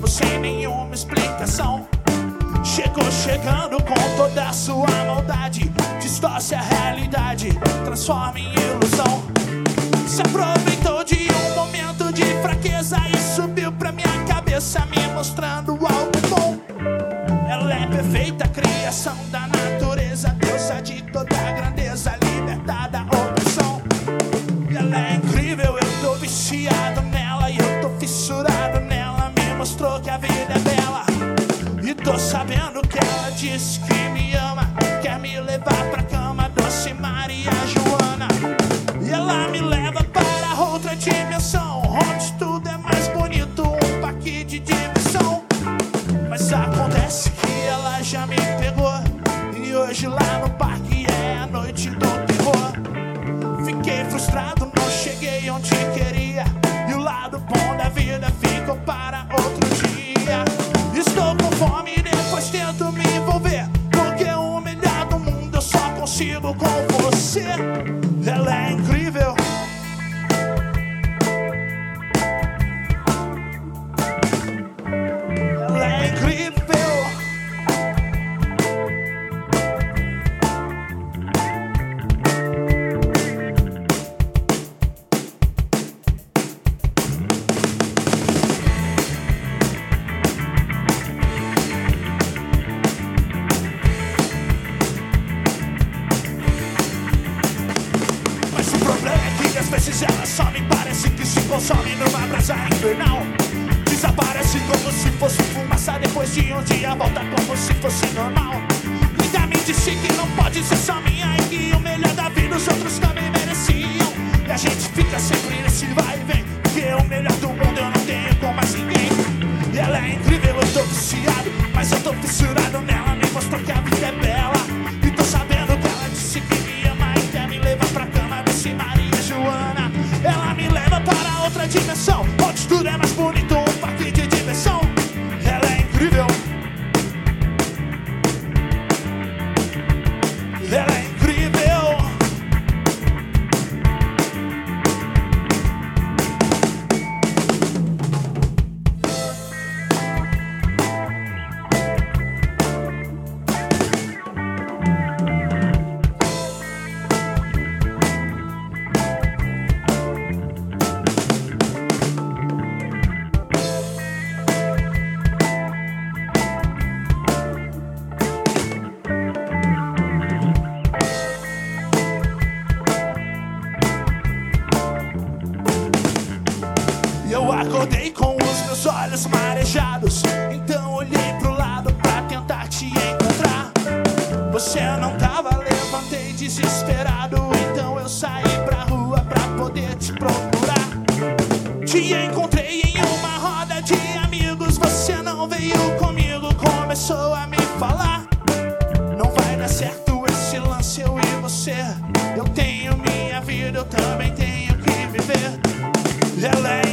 novo sem nenhuma explicação. Chegou chegando com toda a sua maldade, distorce a realidade, transforma em ilusão. Se aproveitou de um momento de fraqueza e subiu pra minha cabeça, me mostrando algo bom. Ela é perfeita, criação da natureza, deusa de toda a grandeza, liberta da opressão. Ela é incrível, eu tô viciado nela e eu tô fissurado nela. Me mostrou que a vida é bela e tô sabendo que ela disse que me ama, quer me levar pra cama, doce Maria Joana. E ela me leva para outra dimensão, onde tudo é mais bonito, um parque de diversão. Mas acontece que ela já me pegou e hoje lá no parque é a noite do terror. Fiquei frustrado, não cheguei onde queria, e o lado bom da vida ficou para outro dia. Estou com fome e depois tento me envolver, porque o melhor do mundo eu só consigo com você. Ela é incrível. Ela é incrível. Às vezes ela só me parece que se consome numa brasa infernal. Desaparece como se fosse fumaça, depois de um dia volta como se fosse normal. Linda me disse que não pode ser só minha e que o melhor da vida os outros também mereciam. E a gente fica sempre nesse vai e vem, porque o melhor do mundo eu não tenho com mais ninguém. E ela é incrível, eu tô viciado, mas eu tô fissurado nela. Me mostrou que a vida é bela e tô sabendo que ela disse que me ama e quer me levar pra cama, desse Maria Joana. Ela me leva para outra dimensão, onde tudo é mais bonito, um parque de diversão. Ela é incrível. Ela é incrível. Eu acordei com os meus olhos marejados, então olhei pro lado pra tentar te encontrar. Você não tava, levantei desesperado, então eu saí pra rua pra poder te procurar. Te encontrei em uma roda de amigos, você não veio comigo, começou a me falar. Não vai dar certo esse lance, eu e você. Eu tenho minha vida, eu também tenho que viver. Ela é